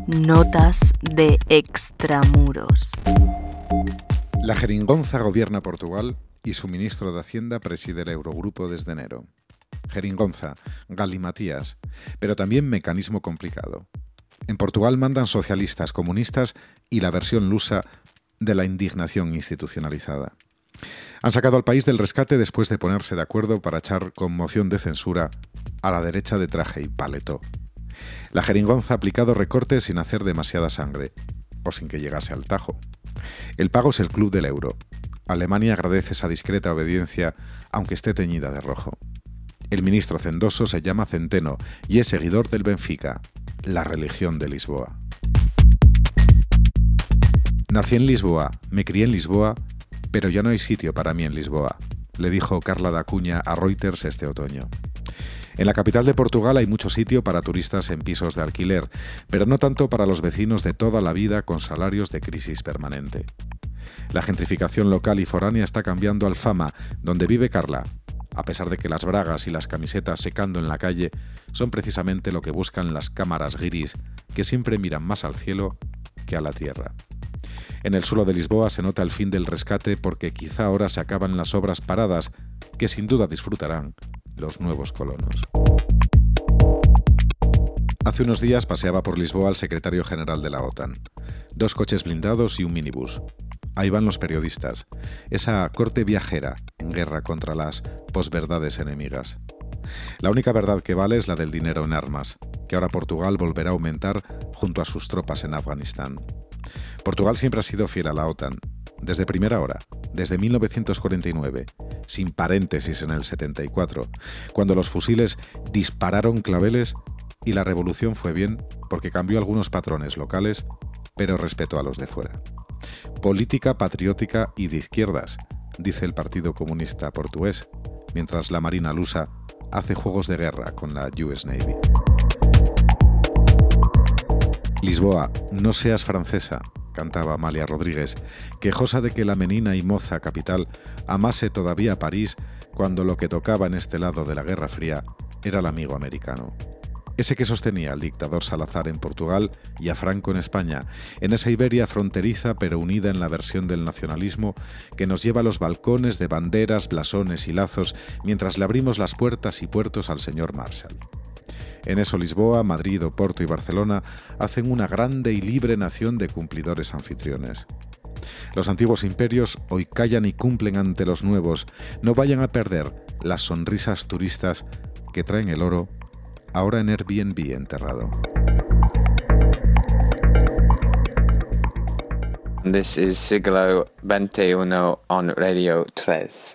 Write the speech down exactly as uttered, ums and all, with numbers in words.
Notas de extramuros. La Jeringonza gobierna Portugal y su ministro de Hacienda preside el Eurogrupo desde enero. Jeringonza, galimatías, pero también mecanismo complicado. En Portugal mandan socialistas, comunistas y la versión lusa de la indignación institucionalizada. Han sacado al país del rescate después de ponerse de acuerdo para echar con moción de censura a la derecha de traje y paletó. La Jeringonza ha aplicado recortes sin hacer demasiada sangre, o sin que llegase al tajo. El pago es el club del euro. Alemania agradece esa discreta obediencia, aunque esté teñida de rojo. El ministro cendoso se llama Centeno y es seguidor del Benfica, la religión de Lisboa. Nací en Lisboa, me crié en Lisboa, pero ya no hay sitio para mí en Lisboa, le dijo Carla da Cunha a Reuters este otoño. En la capital de Portugal hay mucho sitio para turistas en pisos de alquiler, pero no tanto para los vecinos de toda la vida con salarios de crisis permanente. La gentrificación local y foránea está cambiando Alfama, donde vive Carla, a pesar de que las bragas y las camisetas secando en la calle son precisamente lo que buscan las cámaras guiris, que siempre miran más al cielo que a la tierra. En el suelo de Lisboa se nota el fin del rescate porque quizá ahora se acaban las obras paradas, que sin duda disfrutarán los nuevos colonos. Hace unos días paseaba por Lisboa el secretario general de la OTAN. Dos coches blindados y un minibús. Ahí van los periodistas, esa corte viajera en guerra contra las posverdades enemigas. La única verdad que vale es la del dinero en armas, que ahora Portugal volverá a aumentar junto a sus tropas en Afganistán. Portugal siempre ha sido fiel a la OTAN, desde primera hora, desde mil novecientos cuarenta y nueve, sin paréntesis en el setenta y cuatro, cuando los fusiles dispararon claveles y la revolución fue bien porque cambió algunos patrones locales, pero respetó a los de fuera. Política patriótica y de izquierdas, dice el Partido Comunista Portugués, mientras la Marina lusa hace juegos de guerra con la U S Navy. Lisboa, no seas francesa, cantaba Amalia Rodríguez, quejosa de que la menina y moza capital amase todavía París cuando lo que tocaba en este lado de la Guerra Fría era el amigo americano. Ese que sostenía al dictador Salazar en Portugal y a Franco en España, en esa Iberia fronteriza pero unida en la versión del nacionalismo que nos lleva a los balcones de banderas, blasones y lazos mientras le abrimos las puertas y puertos al señor Marshall. En eso Lisboa, Madrid, Oporto y Barcelona hacen una grande y libre nación de cumplidores anfitriones. Los antiguos imperios hoy callan y cumplen ante los nuevos. No vayan a perder las sonrisas turistas que traen el oro, ahora en Airbnb enterrado. This is Siglo veintiuno on Radio tres.